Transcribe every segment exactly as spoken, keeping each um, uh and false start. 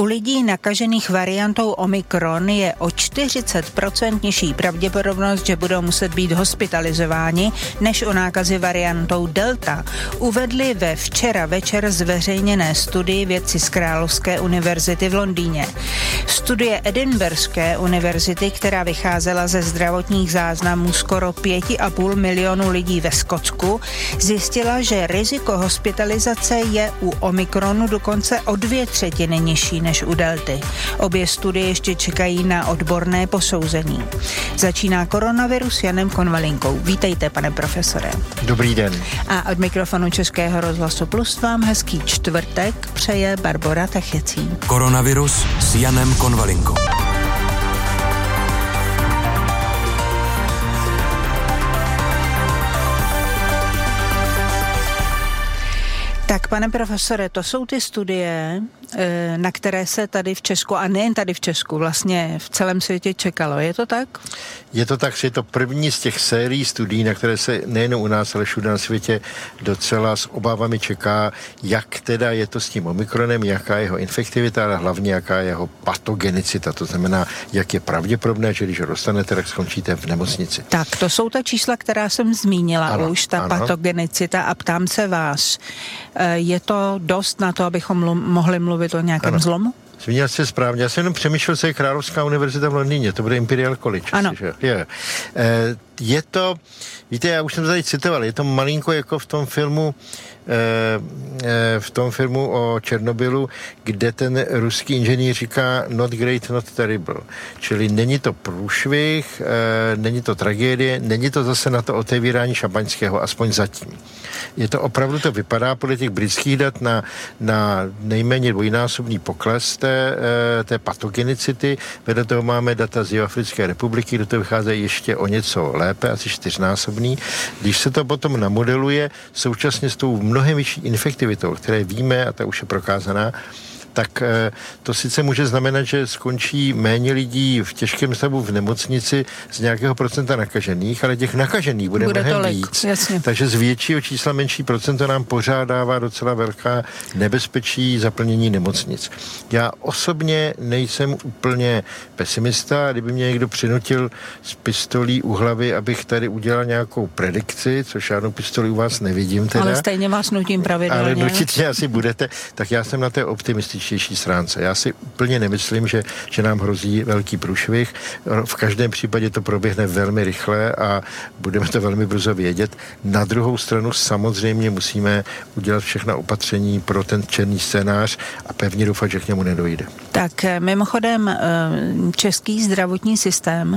U lidí nakažených variantou Omikron je o čtyřicet procent nižší pravděpodobnost, že budou muset být hospitalizováni, než u nákazy variantou Delta, uvedli ve včera večer zveřejněné studii vědci z Královské univerzity v Londýně. Studie Edinburghské univerzity, která vycházela ze zdravotních záznamů skoro pěti a půl milionu lidí ve Skotsku, zjistila, že riziko hospitalizace je u Omikronu dokonce o dvě třetiny nižší než u Delty. Obě studie ještě čekají na odborné posouzení. Začíná koronavirus Janem Konvalinkou. Vítejte, pane profesore. Dobrý den. A od mikrofonu Českého rozhlasu Plus vám hezký čtvrtek přeje Barbora Techecí. Koronavirus s Janem Konvalinkou. Tak, pane profesore, to jsou ty studie, na které se tady v Česku, a nejen tady v Česku, vlastně v celém světě čekalo. Je to tak? Je to tak, že je to první z těch sérií studií, na které se nejen u nás, ale všude na světě docela s obávami čeká, jak teda je to s tím Omikronem, jaká je jeho infektivita, ale hlavně jaká je jeho patogenicita. To znamená, jak je pravděpodobné, že když ho dostanete, tak skončíte v nemocnici. Tak, to jsou ta čísla, která jsem zmínila, ano, už ta ano. patogenicita, a ptám se vás, je to dost na to, abychom mlu- mohli mluvit o nějakém ano. zlomu? Zmínil jste správně. Já jsem jenom přemýšlel, co je Královská univerzita v Londýně. To bude Imperial College. Ano. Asi, že? Je. E, je to, víte, já už jsem to tady citoval, je to malinko jako v tom filmu e, e, v tom filmu o Černobylu, kde ten ruský inženýr říká not great, not terrible. Čili není to průšvih, e, není to tragédie, není to zase na to otevírání šampaňského, aspoň zatím. Je to opravdu, to vypadá podle těch britských dat na, na nejméně dvojnásobný pokles té, té patogenicity. Vedle toho máme data z Jihoafrické republiky, kde to vychází ještě o něco lépe, asi čtyřnásobný. Když se to potom namodeluje současně s tou mnohem vyšší infektivitou, které víme, a ta už je prokázaná, tak to sice může znamenat, že skončí méně lidí v těžkém stavu v nemocnici z nějakého procenta nakažených, ale těch nakažených bude, bude mnohem tolik, víc. Jasně. Takže z většího čísla menší procento nám pořád dává docela velká nebezpečí zaplnění nemocnic. Já osobně nejsem úplně pesimista, kdyby mě někdo přinutil s pistolí u hlavy, abych tady udělal nějakou predikci, což žádnou pistoli u vás nevidím teda. Ale stejně vás nutím pravidelně. Ale nutit mě asi budete, tak já jsem na té optimističtější stránce. Já si úplně nemyslím, že, že nám hrozí velký průšvih. V každém případě to proběhne velmi rychle a budeme to velmi brzo vědět. Na druhou stranu samozřejmě musíme udělat všechna opatření pro ten černý scénář a pevně doufat, že k němu nedojde. Tak mimochodem, český zdravotní systém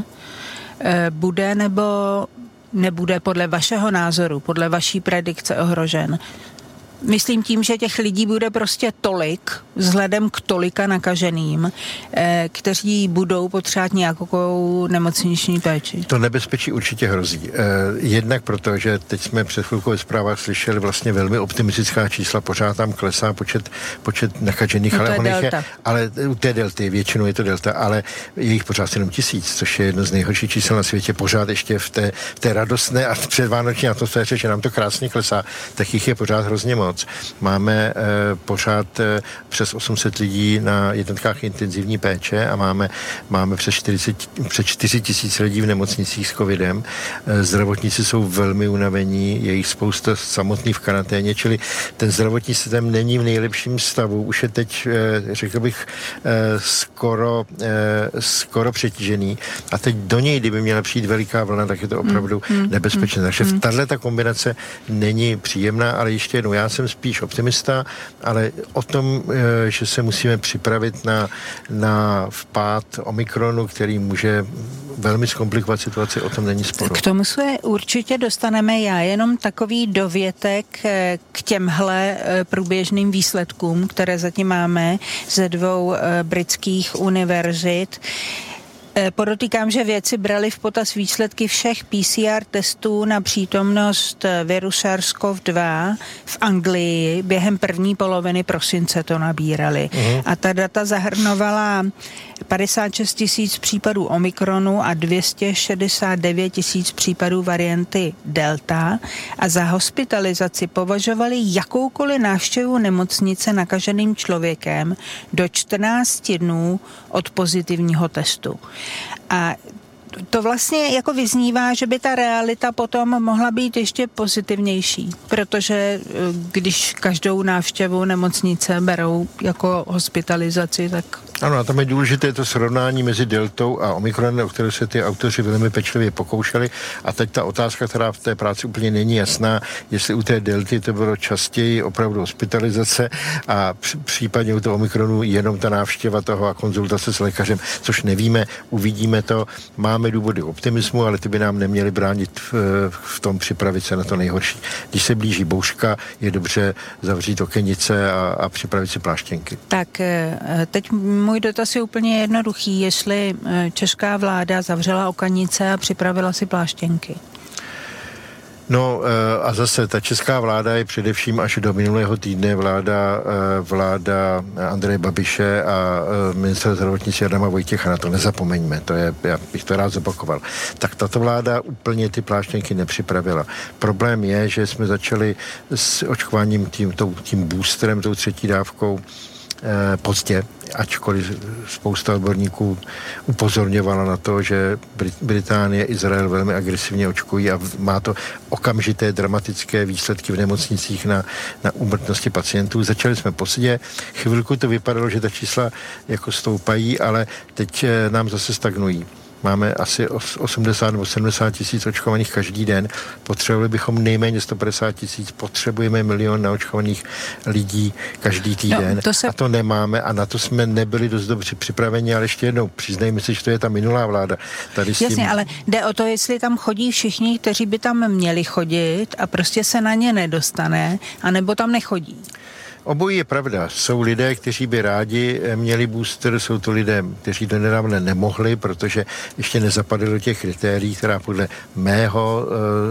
bude nebo nebude podle vašeho názoru, podle vaší predikce ohrožen? Myslím tím, že těch lidí bude prostě tolik, vzhledem k tolika nakaženým, eh, kteří budou potřebovat nějakou nemocniční péči. To nebezpečí určitě hrozí. Eh, jednak proto, že teď jsme před chvilkou ve zprávách slyšeli vlastně velmi optimistická čísla, pořád tam klesá počet, počet nakažených, no, ale, je je, ale u té delty, většinou je to delta, ale je jich pořád jenom tisíc, což je jedno z nejhorších čísel na světě, pořád ještě v té, v té radostné a předvánoční atmosféře, že nám to krásně klesá, tak jich je pořád hrozně moc. Máme e, pořád e, přes osm set lidí na jednotkách intenzivní péče a máme, máme přes, čtyřicet, přes čtyři tisíce lidí v nemocnicích s covidem. E, zdravotníci jsou velmi unavení, je jich spousta samotných v karanténě, čili ten zdravotní systém není v nejlepším stavu. Už je teď, e, řekl bych, e, skoro, e, skoro přetížený a teď do něj, kdyby měla přijít veliká vlna, tak je to opravdu mm, mm, nebezpečné. Takže mm. tahle ta kombinace není příjemná, ale ještě jednou, já jsem spíš optimista, ale o tom, že se musíme připravit na, na vpád Omikronu, který může velmi zkomplikovat situaci, o tom není sporu. K tomu se určitě dostaneme. Já jenom takový dovětek k těmhle průběžným výsledkům, které zatím máme ze dvou britských univerzit. Podotýkám, že vědci brali v potaz výsledky všech P C R testů na přítomnost viru SARS-CoV dva v Anglii. Během první poloviny prosince to nabírali. Uh-huh. A ta data zahrnovala padesát šest tisíc případů Omikronu a dvě stě šedesát devět tisíc případů varianty Delta a za hospitalizaci považovali jakoukoliv návštěvu nemocnice nakaženým člověkem do čtrnácti dnů od pozitivního testu. A to vlastně jako vyznívá, že by ta realita potom mohla být ještě pozitivnější, protože když každou návštěvu nemocnice berou jako hospitalizaci, tak... Ano, a tam je důležité to srovnání mezi deltou a omikronem, o které se ty autoři velmi pečlivě pokoušeli. A teď ta otázka, která v té práci úplně není jasná, jestli u té delty to bylo častěji opravdu hospitalizace a případně u toho omikronu jenom ta návštěva toho a konzultace s lékařem, což nevíme, uvidíme to. Máme důvody optimismu, ale ty by nám neměly bránit v, v tom připravit se na to nejhorší. Když se blíží bouřka, je dobře zavřít okenice a, a připravit si pláštěnky. Tak teď můj dotaz je úplně jednoduchý, jestli česká vláda zavřela okanice a připravila si pláštěnky. No a zase ta česká vláda je především až do minulého týdne vláda, vláda Andreje Babiše a ministra zdravotnictví Adama Vojtěcha, na to nezapomeňme, to je, já bych to rád zopakoval. Tak tato vláda úplně ty pláštěnky nepřipravila. Problém je, že jsme začali s očkováním tím, tím boosterem, tou třetí dávkou eh, pozdě, ačkoliv spousta odborníků upozorňovala na to, že Británie, Izrael velmi agresivně očkují a má to okamžité dramatické výsledky v nemocnicích na, na úmrtnosti pacientů. Začali jsme pozdě, chvilku to vypadalo, že ta čísla jako stoupají, ale teď nám zase stagnují. Máme asi osmdesát nebo sedmdesát tisíc očkovaných každý den. Potřebovali bychom nejméně sto padesát tisíc. Potřebujeme milion naočkovaných lidí každý týden. No, to se... A to nemáme a na to jsme nebyli dost dobře připraveni, ale ještě jednou přiznejme si, že to je ta minulá vláda. Tady s tím... Jasně, ale jde o to, jestli tam chodí všichni, kteří by tam měli chodit a prostě se na ně nedostane, anebo tam nechodí. Obojí je pravda. Jsou lidé, kteří by rádi měli booster, jsou to lidé, kteří do nedávna nemohli, protože ještě nezapadli do těch kritérií, která podle mého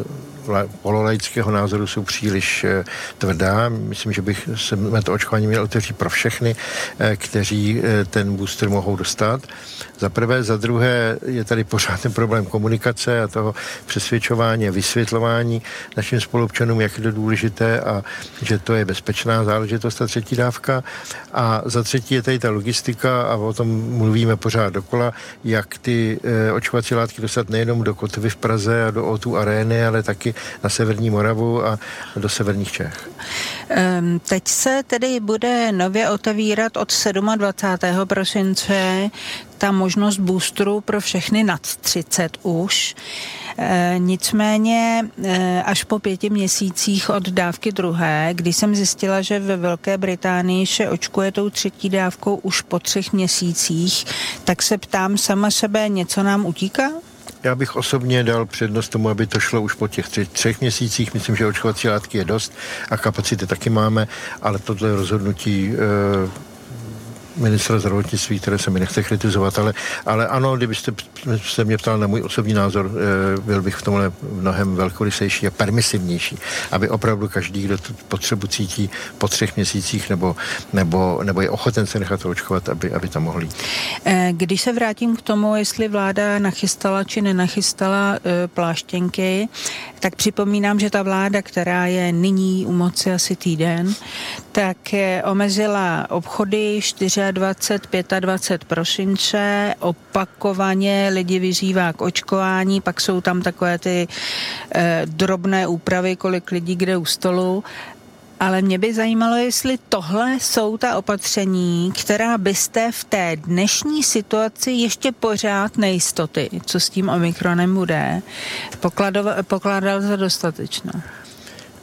e, pololaického názoru jsou příliš e, tvrdá. Myslím, že bych se to očkování měl otevřít pro všechny, e, kteří e, ten booster mohou dostat. Za prvé, za druhé je tady pořád ten problém komunikace a toho přesvědčování a vysvětlování našim spoluobčanům, jak je to důležité a že to je bezpečná záležitost, ta třetí dávka. A za třetí je tady ta logistika a o tom mluvíme pořád dokola, jak ty e, očkovací látky dostat nejenom do Kotvy v Praze a do O dva Arény, ale taky na severní Moravu a do severních Čech. Um, teď se tedy bude nově otevírat od dvacátého sedmého prosince ta možnost boosteru pro všechny nad třicet už. E, nicméně e, až po pěti měsících od dávky druhé, kdy jsem zjistila, že ve Velké Británii se očkuje tou třetí dávkou už po třech měsících, tak se ptám sama sebe, něco nám utíká? Já bych osobně dal přednost tomu, aby to šlo už po těch tři, třech měsících. Myslím, že očkovací látky je dost a kapacity taky máme, ale tohle rozhodnutí e, ministra zdravotnictví, které se mi nechce kritizovat, ale, ale ano, kdybyste se mě ptal na můj osobní názor, e, byl bych v tomhle mnohem velkorysejší a permisivnější, aby opravdu každý, kdo tu potřebu cítí po třech měsících nebo, nebo, nebo je ochoten se nechat očkovat, aby, aby tam mohli. Když se vrátím k tomu, jestli vláda nachystala či nenachystala e, pláštěnky, tak připomínám, že ta vláda, která je nyní u moci asi týden, tak e, omezila obchody dvacet čtyři, dvacet pět prosince, opakovaně lidi vyzývá k očkování, pak jsou tam takové ty e, drobné úpravy, kolik lidí kde u stolu. Ale mě by zajímalo, jestli tohle jsou ta opatření, která byste v té dnešní situaci ještě pořád nejistoty, co s tím omikronem bude, pokládal za dostatečné.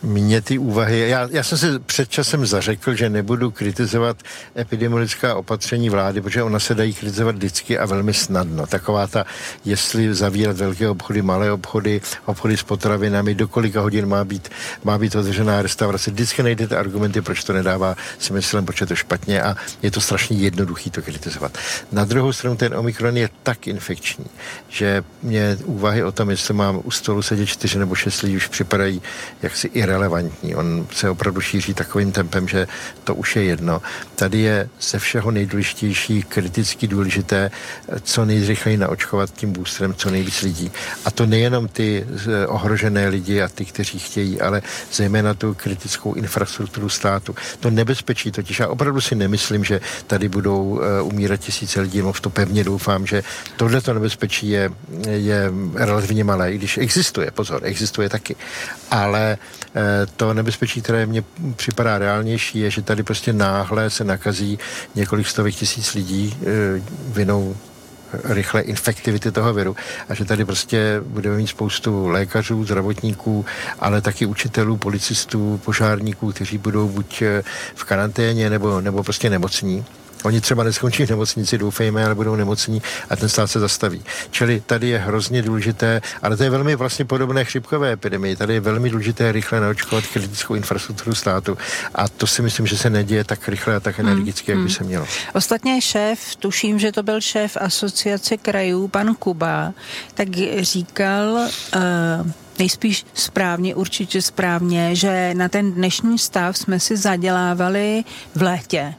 Mě ty úvahy, já, já jsem se před časem zařekl, že nebudu kritizovat epidemiologická opatření vlády, protože ona se dají kritizovat vždycky a velmi snadno. Taková ta, jestli zavírat velké obchody, malé obchody, obchody s potravinami, do kolika hodin má být, má být otevřená restaurace. Vždycky najdete argumenty, proč to nedává smyslem, proč je to špatně a je to strašně jednoduchý to kritizovat. Na druhou stranu ten Omikron je tak infekční, že mě úvahy o tom, jestli mám u stolu sedět čtyři nebo šest lidí, už připadají jaksi irelevantní. On se opravdu šíří takovým tempem, že to už je jedno. Tady je ze všeho nejdůležitější, kriticky důležité, co nejrychleji naočkovat tím boosterem co nejvíc lidí. A to nejenom ty ohrožené lidi a ty, kteří chtějí, ale zejména tu kritickou infrastrukturu státu. To nebezpečí totiž, já opravdu si nemyslím, že tady budou uh, umírat tisíce lidí, no v to pevně doufám, že tohleto nebezpečí je, je relativně malé, i když existuje, pozor, existuje taky. Ale uh, to nebezpečí, které mně připadá reálnější, je, že tady prostě náhle se nakazí několik stovek tisíc lidí uh, vinou rychlé infektivity toho viru a že tady prostě budeme mít spoustu lékařů, zdravotníků, ale taky učitelů, policistů, požárníků, kteří budou buď v karanténě nebo, nebo prostě nemocní. Oni třeba neskončí v nemocnici, doufejme, ale budou nemocní a ten stát se zastaví. Čili tady je hrozně důležité, ale to je velmi vlastně podobné chřipkové epidemii. Tady je velmi důležité rychle naočkovat kritickou infrastrukturu státu a to si myslím, že se neděje tak rychle a tak energicky, hmm, jak by se mělo. Ostatně šéf, tuším, že to byl šéf asociace krajů, pan Kuba, tak říkal uh, nejspíš správně, určitě správně, že na ten dnešní stav jsme si zadělávali v létě.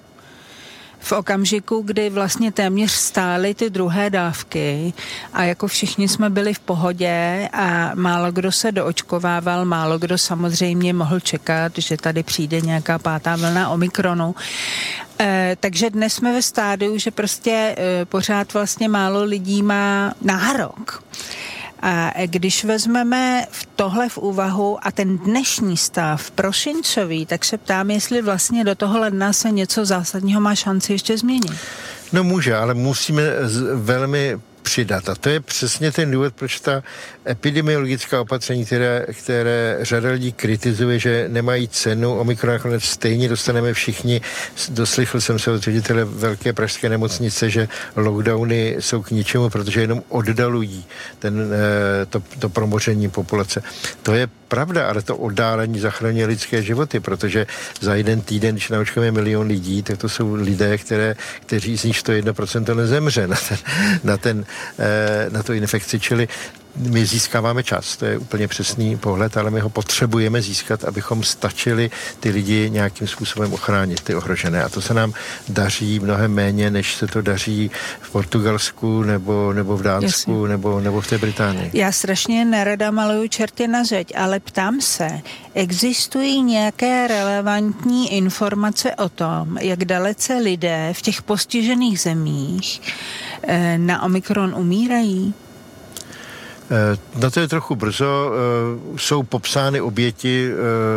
V okamžiku, kdy vlastně téměř stály ty druhé dávky a jako všichni jsme byli v pohodě a málo kdo se doočkovával, málo kdo samozřejmě mohl čekat, že tady přijde nějaká pátá vlna Omikronu. E, takže dnes jsme ve stádiu, že prostě e, pořád vlastně málo lidí má nárok. A když vezmeme tohle v úvahu a ten dnešní stav prosincový, tak se ptám, jestli vlastně do toho ledna se něco zásadního má šanci ještě změnit. No může, ale musíme velmi přidat. A to je přesně ten důvod, proč ta epidemiologická opatření, které, které řada lidí kritizuje, že nemají cenu. Omikron nakonec stejně dostaneme všichni. Doslychl jsem se od ředitele velké pražské nemocnice, že lockdowny jsou k ničemu, protože jenom oddalují ten, to, to promoření populace. To je pravda, ale to oddálení zachraňuje lidské životy, protože za jeden týden, když naočkujeme milion lidí, tak to jsou lidé, které, kteří z nich to jedno procento nezemře na ten, na ten na tu infekci, čili my získáváme čas, to je úplně přesný pohled, ale my ho potřebujeme získat, abychom stačili ty lidi nějakým způsobem ochránit, ty ohrožené. A to se nám daří mnohem méně, než se to daří v Portugalsku nebo, nebo v Dánsku nebo, nebo v té Británii. Já strašně nerada maluju čerty na zeď, ale ptám se, existují nějaké relevantní informace o tom, jak dalece lidé v těch postižených zemích na Omikron umírají? Na to je trochu brzo. Jsou popsány oběti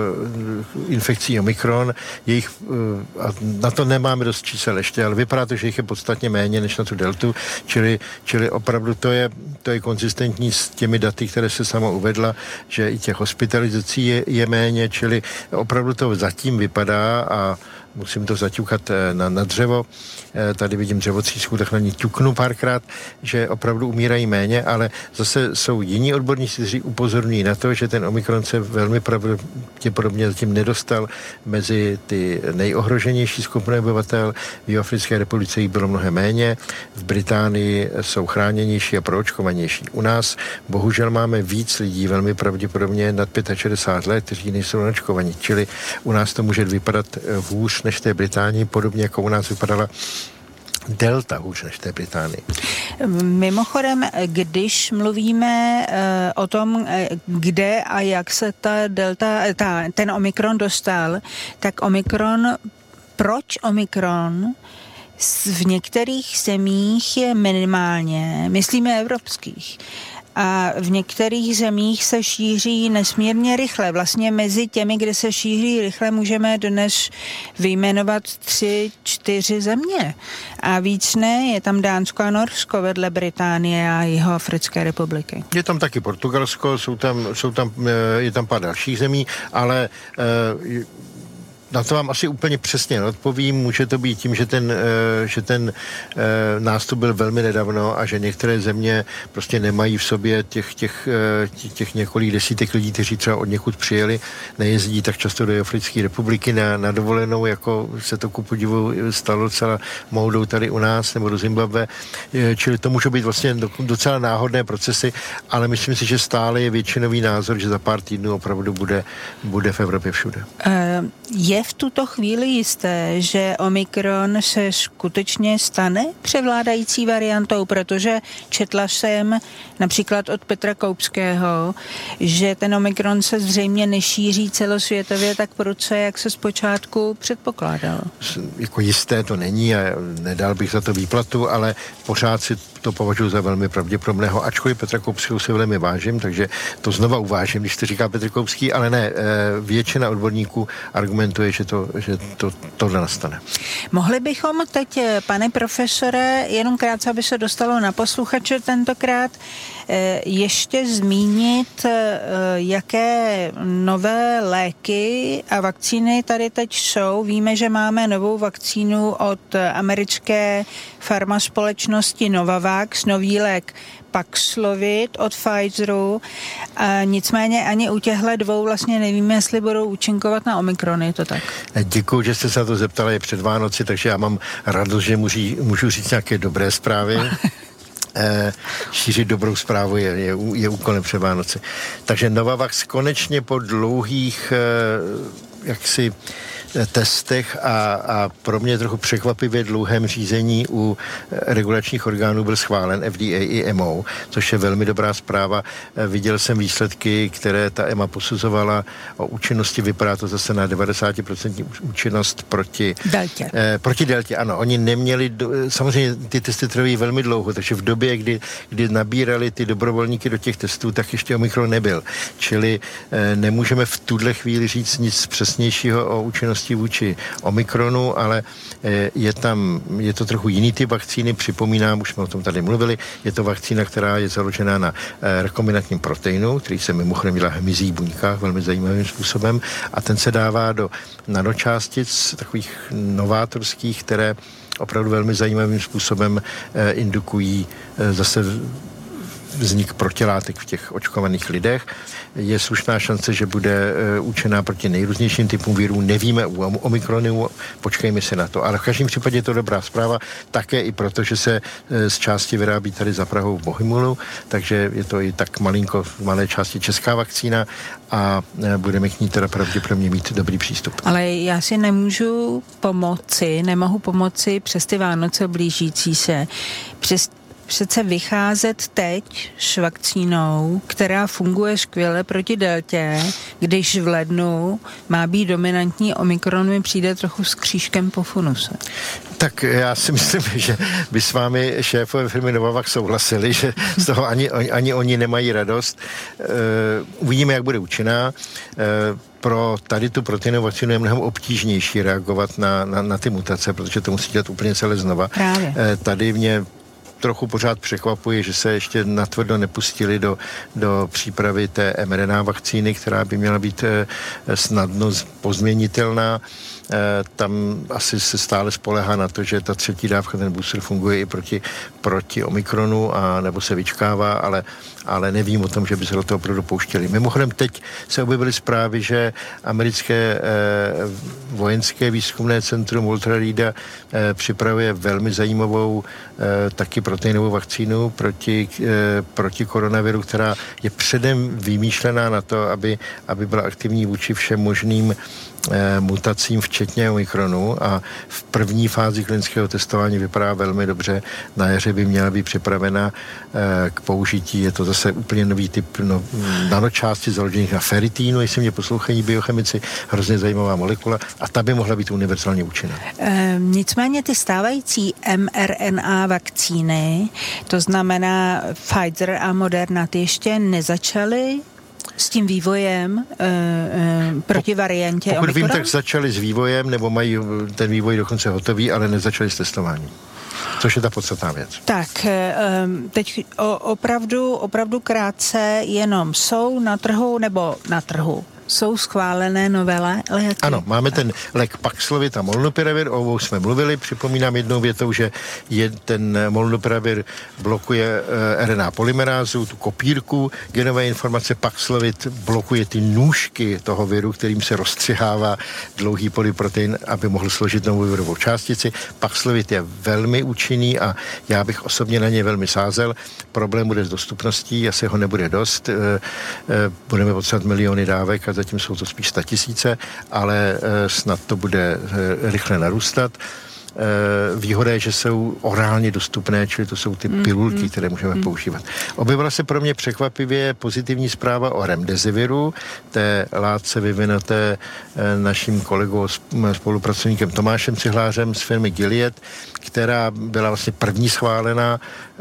infekcí Omikron. Jejich, a na to nemáme dost čísel ještě, ale vypadá to, že jich je podstatně méně než na tu deltu, čili, čili opravdu to je, to je konzistentní s těmi daty, které se sama uvedla, že i těch hospitalizací je, je méně, čili opravdu to zatím vypadá a musím to zaťukat na, na dřevo. Tady vidím dřevotřísku, tak na ní ťuknu párkrát, že opravdu umírají méně, ale zase jsou jiní odborníci, kteří upozorňují na to, že ten Omikron se velmi pravděpodobně zatím nedostal mezi ty nejohroženější skupiny obyvatel. V Jihoafrické republice jich bylo mnohem méně, v Británii jsou chráněnější a proočkovanější. U nás bohužel máme víc lidí, velmi pravděpodobně nad šedesát pět let, kteří nejsou naočkovaní, čili u nás to může vypadat hůř než v té Británii, podobně jako u nás vypadala delta hůř než v té Británii. Mimochodem, když mluvíme uh, o tom, kde a jak se ta delta, ta, ten Omikron dostal, tak Omikron, proč Omikron v některých zemích je minimálně, myslíme evropských, a v některých zemích se šíří nesmírně rychle. Vlastně mezi těmi, kde se šíří rychle, můžeme dnes vyjmenovat tři, čtyři země. A víc ne, je tam Dánsko a Norsko vedle Británie a Jihoafrické republiky. Je tam taky Portugalsko, jsou tam, jsou tam, je tam pár dalších zemí, ale uh, na to vám asi úplně přesně neodpovím. Může to být tím, že ten, že ten nástup byl velmi nedávno a že některé země prostě nemají v sobě těch, těch, těch několik desítek lidí, kteří třeba od někud přijeli, nejezdí tak často do Africké republiky na, na dovolenou, jako se to ku podivu stalo docela moudou tady u nás, nebo do Zimbabwe. Čili to můžou být vlastně docela náhodné procesy, ale myslím si, že stále je většinový názor, že za pár týdnů opravdu bude, bude v Evropě všude. Uh, je v tuto chvíli jisté, že Omikron se skutečně stane převládající variantou, protože četla jsem například od Petra Koupského, že ten Omikron se zřejmě nešíří celosvětově tak prudce, jak se zpočátku předpokládalo. Jako jisté to není a nedal bych za to výplatu, ale pořád si to považuji za velmi pravděpodobného, ačkoliv Petra Koupského si velmi vážím, takže to znova uvážím, když to říká Petr Koupský, ale ne, většina odborníků argumentuje, že to, že to tohle nastane. Mohli bychom teď, pane profesore, jenom krátce, aby se dostalo na posluchače tentokrát, ještě zmínit, jaké nové léky a vakcíny tady teď jsou. Víme, že máme novou vakcínu od americké farmaspolečnosti Novavax, nový lék Paxlovid od Pfizeru. A nicméně ani u těchto dvou vlastně nevíme, jestli budou účinkovat na Omikron, je to tak? Děkuji, že jste se na to zeptala, je před Vánoci, takže já mám radost, že můžu, můžu říct nějaké dobré zprávy. E, šířit dobrou zprávu je, je, je úkolem před Vánoci. Takže Novavax konečně po dlouhých e, jaksi testech a, a pro mě trochu překvapivě dlouhém řízení u regulačních orgánů byl schválen F D A i E M A, což je velmi dobrá zpráva. Viděl jsem výsledky, které ta E M A posuzovala o účinnosti, vypadá to zase na devadesát procent účinnost proti deltě. Eh, proti deltě, ano. Oni neměli, do, samozřejmě ty testy trvají velmi dlouho, takže v době, kdy, kdy nabírali ty dobrovolníky do těch testů, tak ještě Omikron nebyl. Čili eh, nemůžeme v tuhle chvíli říct nic přesnějšího o účinnosti vůči Omikronu, ale je tam, je to trochu jiný typ vakcíny, připomínám, už jsme o tom tady mluvili, je to vakcína, která je založená na rekombinantním proteinu, který se mimochodem dělá v hmyzích buňkách velmi zajímavým způsobem a ten se dává do nanočástic, takových novátorských, které opravdu velmi zajímavým způsobem indukují zase vznik protilátek v těch očkovaných lidech. Je slušná šance, že bude uh, účinná proti nejrůznějším typům virů. Nevíme u Omikronu, počkejme se na to. Ale v každém případě je to dobrá zpráva, také i proto, že se uh, z části vyrábí tady za Prahou v Bohumulu, takže je to i tak malinko, v malé části česká vakcína a uh, budeme k ní teda pravděpodobně mít dobrý přístup. Ale já si nemůžu pomoci, nemohu pomoci přes ty Vánoce blížící se, přes přece vycházet teď s vakcínou, která funguje skvěle proti deltě, když v lednu má být dominantní Omikron, mi přijde trochu s křížkem po funuse. Tak já si myslím, že by s vámi šéfové firmy Novavax souhlasili, že z toho ani, ani oni nemají radost. Uh, uvidíme, jak bude účinná. Uh, pro tady tu proteinovou vakcínu je mnohem obtížnější reagovat na, na, na ty mutace, protože to musí dělat úplně celé znova. Právě. Uh, tady mě trochu pořád překvapuje, že se ještě natvrdo nepustili do, do přípravy té em er en á vakcíny, která by měla být eh, snadno pozměnitelná. Eh, tam asi se stále spolehá na to, že ta třetí dávka, ten booster funguje i proti, proti Omikronu, a nebo se vyčkává, ale, ale nevím o tom, že by se do toho opravdu pouštěli. Mimochodem teď se objevily zprávy, že americké eh, vojenské výzkumné centrum Waltera Reeda eh, připravuje velmi zajímavou eh, taky proteinovou vakcínu proti, eh, proti koronaviru, která je předem vymýšlená na to, aby, aby byla aktivní vůči všem možným mutacím, včetně Omikronu, a v první fázi klinického testování vypadá velmi dobře. Na jaře by měla být připravena k použití. Je to zase úplně nový typ no, nanočásti založených na feritínu, jestli mě poslouchají biochemici, hrozně zajímavá molekula, a ta by mohla být univerzálně účinná. E, nicméně ty stávající mRNA vakcíny, to znamená Pfizer a Moderna, ty ještě nezačaly s tím vývojem e, e, proti variantě Pokud Omikron? vím, tak začali s vývojem, nebo mají ten vývoj dokonce hotový, ale nezačali s testováním. Což je ta podstatná věc. Tak, teď opravdu, opravdu krátce, jenom jsou na trhu, nebo na trhu, jsou schválené nové léky? Ano, máme ten lék Paxlovid a Molnupiravir, o obou jsme mluvili. Připomínám jednou větou, že je ten Molnupiravir blokuje R N A polymerázu, tu kopírku genové informace. Paxlovid blokuje ty nůžky toho viru, kterým se rozstřihává dlouhý polyprotein, aby mohl složit novou virovou částici. Paxlovid je velmi účinný a já bych osobně na něj velmi sázel. Problém bude s dostupností, asi ho nebude dost. Budeme potřebovat miliony dávek a zatím jsou to spíš statisíce, ale snad to bude rychle narůstat. Výhoda je, že jsou orálně dostupné, čili to jsou ty pilulky, které můžeme mm. používat. Objevila se pro mě překvapivě pozitivní zpráva o remdesiviru, té látce vyvinuté naším kolegou, spolupracovníkem Tomášem Cihlářem z firmy Gilead, která byla vlastně první schválená,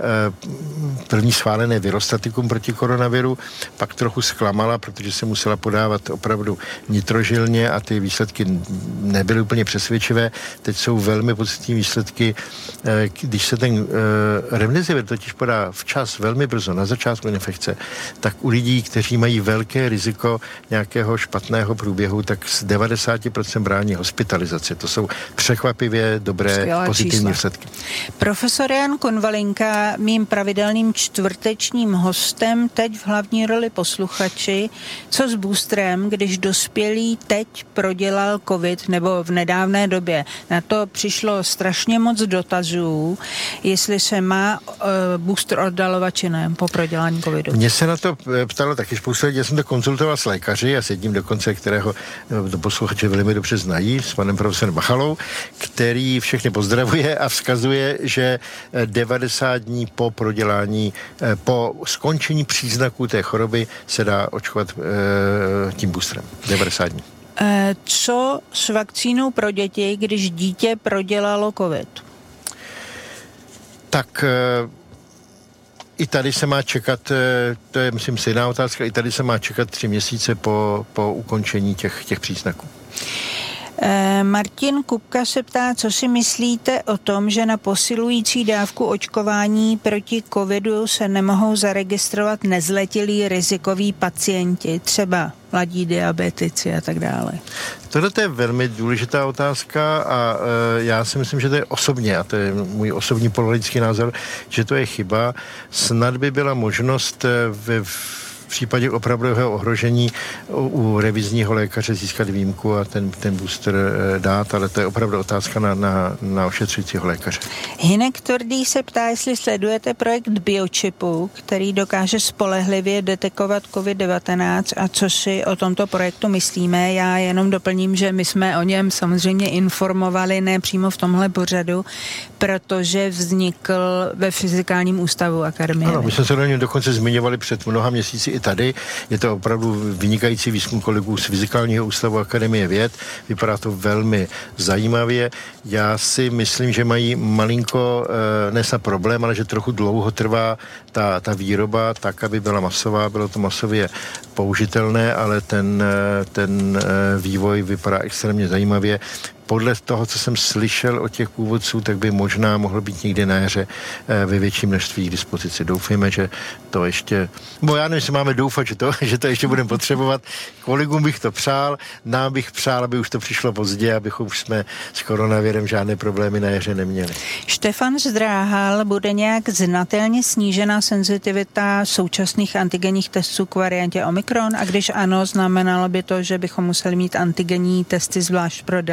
první schválené virostatikum proti koronaviru, pak trochu zklamala, protože se musela podávat opravdu nitrožilně a ty výsledky nebyly úplně přesvědčivé. Teď jsou velmi pozitivní výsledky. Když se ten remdesivir totiž podá včas, velmi brzo, na začátku infekce, tak u lidí, kteří mají velké riziko nějakého špatného průběhu, tak z devadesát procent brání hospitalizaci. To jsou překvapivě dobré, skvělá pozitivní čísla. Výsledky. Profesor Jan Konvalinka, mým pravidelným čtvrtečním hostem, teď v hlavní roli posluchači. Co s boostrem, když dospělý teď prodělal covid, nebo v nedávné době? Na to přišlo strašně moc dotazů, jestli se má uh, booster oddalovat či ne po prodělání covidu. Mně se na to ptalo taky spousta lidí, já jsem to konzultoval s lékaři a s jedním dokonce, kterého do posluchače velmi dobře znají, s panem profesorem Bachalou, který všechny pozdravuje a vzkazuje, že devadesát dní po prodělání, po skončení příznaků té choroby se dá očkovat e, tím boostrem. devadesát dní. E, co s vakcínou pro děti, když dítě prodělalo covid? Tak e, i tady se má čekat, e, to je myslím stejná otázka, i tady se má čekat tři měsíce po, po ukončení těch, těch příznaků. Martin Kupka se ptá, co si myslíte o tom, že na posilující dávku očkování proti covidu se nemohou zaregistrovat nezletilí rizikoví pacienti, třeba mladí diabetici a tak dále. Tohle je velmi důležitá otázka a e, já si myslím, že to je osobně, a to je můj osobní politický názor, že to je chyba. Snad by byla možnost ve v případě opravdového ohrožení u, u revizního lékaře získat výjimku a ten, ten booster e, dát, ale to je opravdu otázka na, na, na ošetřujícího lékaře. Hinek Tvrdý se ptá, jestli sledujete projekt biočipu, který dokáže spolehlivě detekovat covid devatenáct a co si o tomto projektu myslíme. Já jenom doplním, že my jsme o něm samozřejmě informovali, ne přímo v tomhle pořadu, protože vznikl ve Fyzikálním ústavu Akademie. Ano, my jsme se o něm dokonce zmiňovali před mnoha měsíci i tady. Je to opravdu vynikající výzkum kolegů z Fyzikálního ústavu Akademie věd. Vypadá to velmi zajímavě. Já si myslím, že mají malinko, ne snad problém, ale že trochu dlouho trvá ta, ta výroba tak, aby byla masová, bylo to masově použitelné, ale ten, ten vývoj vypadá extrémně zajímavě. Podle toho, co jsem slyšel od těch původců, tak by možná mohl být někdy na jaře ve větším množství k dispozici. Doufejme, že to ještě... Bo já nevím, jestli máme doufat, že to, že to ještě budeme potřebovat. Kolegům bych to přál, nám bych přál, aby už to přišlo pozdě, abychom už jsme s koronavirem žádné problémy na jaře neměli. Štefan Zdráhal, bude nějak znatelně snížená senzitivita současných antigenních testů k variantě Omikron? A když ano, znamenalo by to, že bychom museli mít antigenní testy zvlášť pro deltu a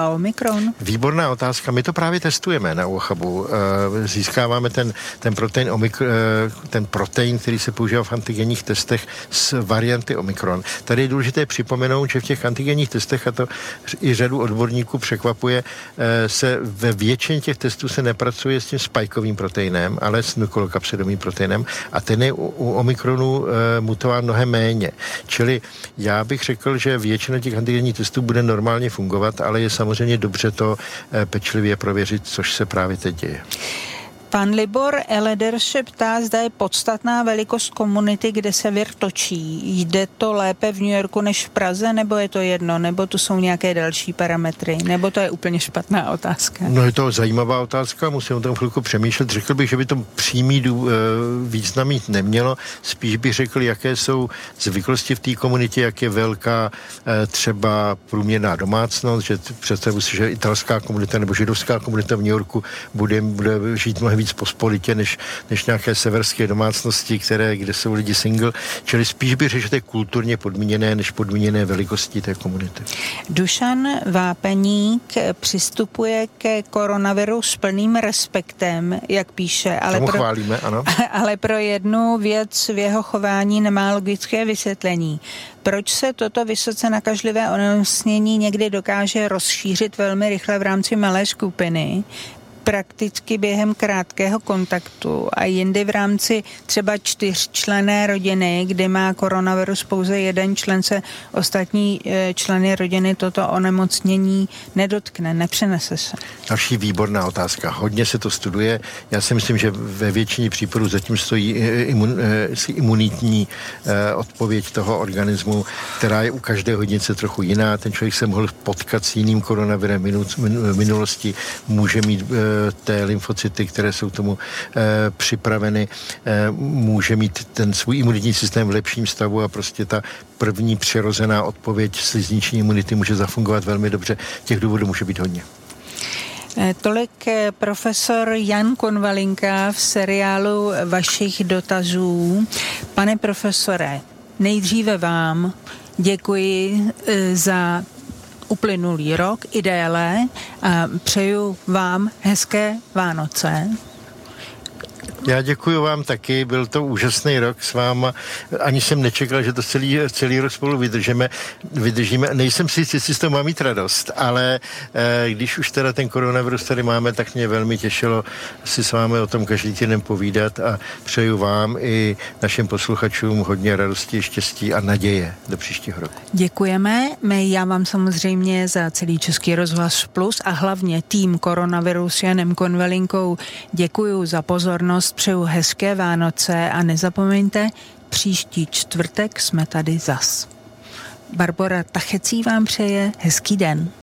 a Omikron? Výborná otázka. My to právě testujeme na Uchabu. Získáváme ten, ten, protein, omikro, ten protein, který se používá v antigenních testech z varianty Omikron. Tady je důležité připomenout, že v těch antigenních testech, a to i řadu odborníků překvapuje, se ve většině těch testů se nepracuje s tím spajkovým proteinem, ale s nuklokapsidovým proteinem a ten je u, u Omikronu mutován mnohem méně. Čili já bych řekl, že většina těch antigenních testů bude normálně fungovat, ale je samozřejmě dobře to pečlivě prověřit, což se právě teď děje. Pan Libor Eleder se ptá, zda je podstatná velikost komunity, kde se vir točí. Jde to lépe v New Yorku než v Praze, nebo je to jedno, nebo tu jsou nějaké další parametry, nebo to je úplně špatná otázka? No je to zajímavá otázka, musím o tom chvilku přemýšlet. Řekl bych, že by to přímý dů, význam mít nemělo, spíš bych řekl, jaké jsou zvyklosti v té komunitě, jak je velká třeba průměrná domácnost, že představuji si, že italská komunita nebo židovská komunita v New Yorku bude, bude žít mnohem víc pospolitě, než, než nějaké severské domácnosti, které, kde jsou lidi single, čili spíš bych řekl, že to je kulturně podmíněné, než podmíněné velikostí té komunity. Dušan Vápeník přistupuje ke koronaviru s plným respektem, jak píše, ale pro, chválíme, ano. ale pro jednu věc v jeho chování nemá logické vysvětlení. Proč se toto vysoce nakažlivé onemocnění někdy dokáže rozšířit velmi rychle v rámci malé skupiny, prakticky během krátkého kontaktu a jindy v rámci třeba čtyřčlenné rodiny, kdy má koronavirus pouze jeden člen, se ostatní členy rodiny toto onemocnění nedotkne, nepřenese se? Další výborná otázka. Hodně se to studuje. Já si myslím, že ve většině případů zatím stojí imun, imunitní odpověď toho organismu, která je u každé hodince trochu jiná. Ten člověk se mohl potkat s jiným koronavirem v minulosti, může mít té lymfocyty, které jsou tomu e, připraveny, e, může mít ten svůj imunitní systém v lepším stavu a prostě ta první přirozená odpověď slizniční imunity může zafungovat velmi dobře. Těch důvodů může být hodně. Tolik profesor Jan Konvalinka v seriálu vašich dotazů. Pane profesore, nejdříve vám děkuji za uplynulý rok i déle a přeju vám hezké Vánoce. Já děkuji vám taky, byl to úžasný rok s váma, ani jsem nečekal, že to celý, celý rok spolu vydržíme, vydržíme. Nejsem si jistý, jestli z toho mám mít radost, ale eh, když už teda ten koronavirus tady máme, tak mě velmi těšilo si s vámi o tom každý týden povídat a přeju vám i našim posluchačům hodně radosti, štěstí a naděje do příštího roku. Děkujeme, my já vám samozřejmě za celý Český rozhlas Plus a hlavně tým Koronaviru s Janem Konvalinkou děkuju za pozornost. Přeju hezké Vánoce a nezapomeňte, příští čtvrtek jsme tady zas. Barbora Tachecí vám přeje hezký den.